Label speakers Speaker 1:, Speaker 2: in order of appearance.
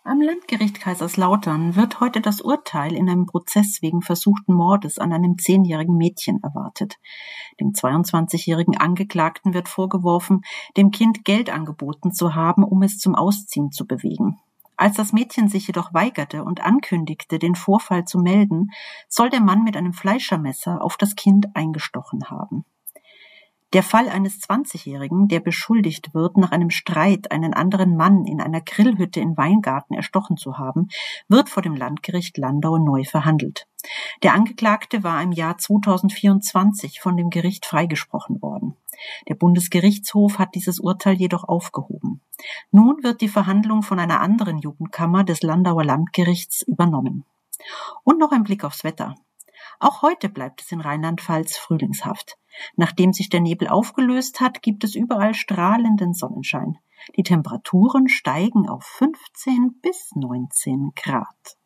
Speaker 1: Am Landgericht Kaiserslautern wird heute das Urteil in einem Prozess wegen versuchten Mordes an einem 10-jährigen Mädchen erwartet. Dem 22-jährigen Angeklagten wird vorgeworfen, dem Kind Geld angeboten zu haben, um es zum Ausziehen zu bewegen. Als das Mädchen sich jedoch weigerte und ankündigte, den Vorfall zu melden, soll der Mann mit einem Fleischermesser auf das Kind eingestochen haben. Der Fall eines 20-Jährigen, der beschuldigt wird, nach einem Streit einen anderen Mann in einer Grillhütte in Weingarten erstochen zu haben, wird vor dem Landgericht Landau neu verhandelt. Der Angeklagte war im Jahr 2024 von dem Gericht freigesprochen worden. Der Bundesgerichtshof hat dieses Urteil jedoch aufgehoben. Nun wird die Verhandlung von einer anderen Jugendkammer des Landauer Landgerichts übernommen. Und noch ein Blick aufs Wetter. Auch heute bleibt es in Rheinland-Pfalz frühlingshaft. Nachdem sich der Nebel aufgelöst hat, gibt es überall strahlenden Sonnenschein. Die Temperaturen steigen auf 15 bis 19 Grad.